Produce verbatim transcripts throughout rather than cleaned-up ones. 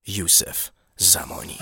یوسف زمانی.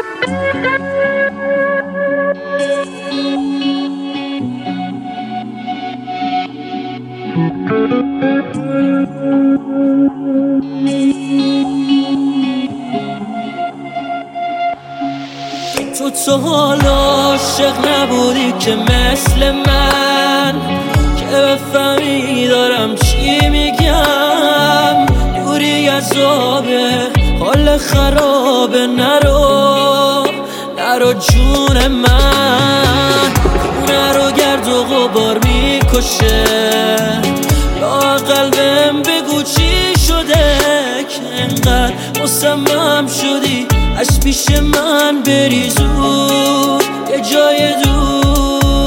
تو تو حالا عاشق نبودی که مثل من، که بفهمی دارم چی میگم. دوری از آبه حال خرابه، نرو نرو جون من. خونه رو گرد و غبار میکشه، لااقل بهم بگو چی شده که انقدر مصمم شدی از پیش من بری زود یه جای دور.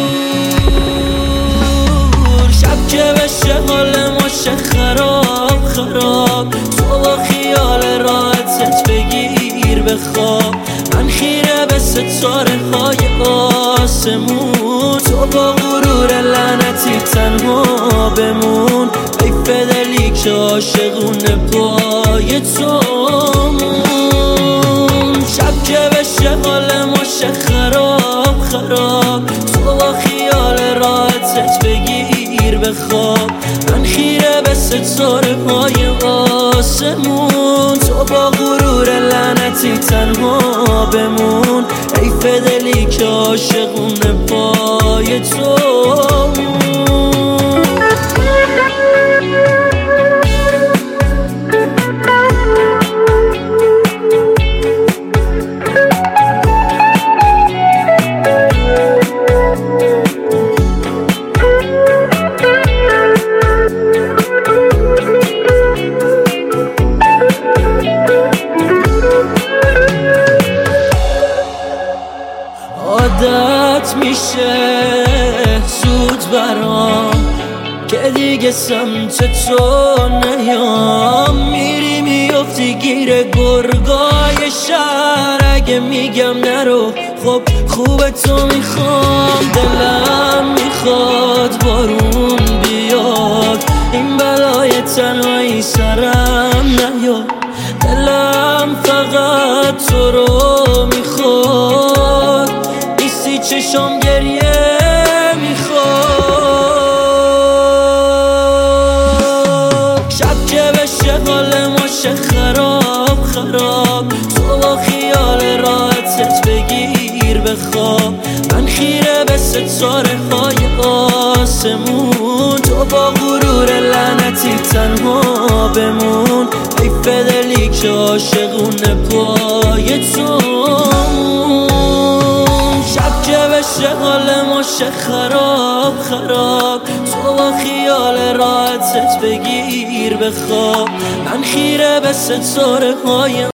شب که بشه حال ما شه خراب خراب، تو با خیال راحتت بگیر بخواب. من خیره به ستاره های آسمون، تو با غرور لعنتی تنها بمون. حیف دلی که عاشقونه پای تو. شب که بشه حال ما شه خراب خراب، تو با خیال راحتت بگیر بخواب. من خیره به ستاره های آسمون، تو با غرور لعنتی تنها بمون. حیف دلی که عاشقونه پای تو. عادت میشه زود برام که دیگه سمت تو نیام. میری میافتی گیر گرگای شهر، اگه میگم نرو خب خوب تو میخوام. دلم میخواد بارون بیاد، این بلای تنهایی سرم نیاد. دلم فقط تو رو میخواد، نیستی چشم گریه میخواد. شب که بشه حال ما شه خراب خراب، تو با خیال راحتت بگیر بخواب. من خیره به ستاره های آسمون، تو با غرور لعنتی تنها بمون. حیف دلی که عاشقونه پای تو. شب که بشه حال ما شه خراب خراب، تو با خیال راحتت بگیر بخواب. من خیره به ستاره های